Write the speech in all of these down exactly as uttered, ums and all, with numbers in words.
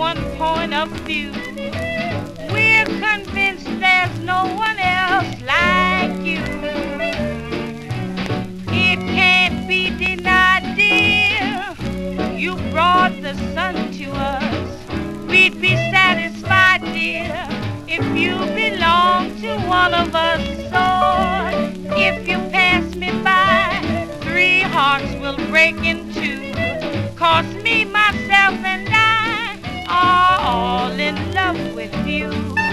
one point of view. We're convinced there's no one else like you. It can't be denied, dear. You brought the sun to us. We'd be satisfied, dear, if you belong to one of us. So if you pass me by, three hearts will break in two. 'Cause me, myself, and I are all in love with you.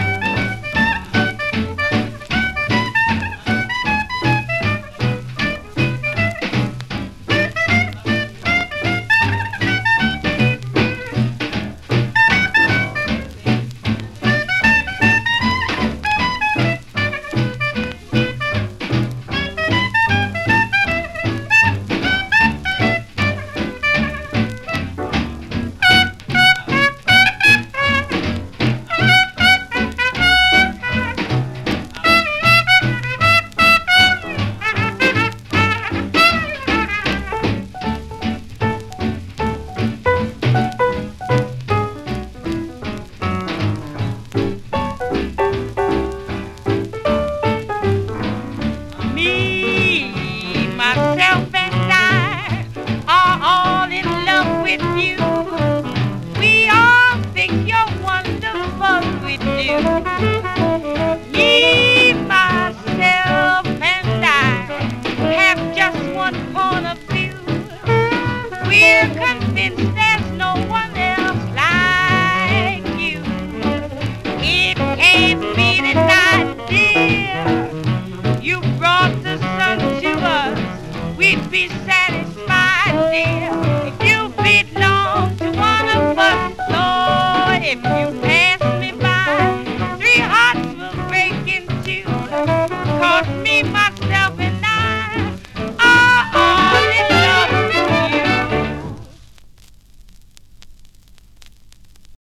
Myself and I are all in love with you. We all think you're wonderful, we do. Me, myself, and I have just one point of view. We're convinced there's no one else like you. It can't be denied, dear. You brought the sun to us. We'd be satisfied, dear, if you belong to one of us. Lord, if you pass me by, three hearts will break in two. 'Cause me, my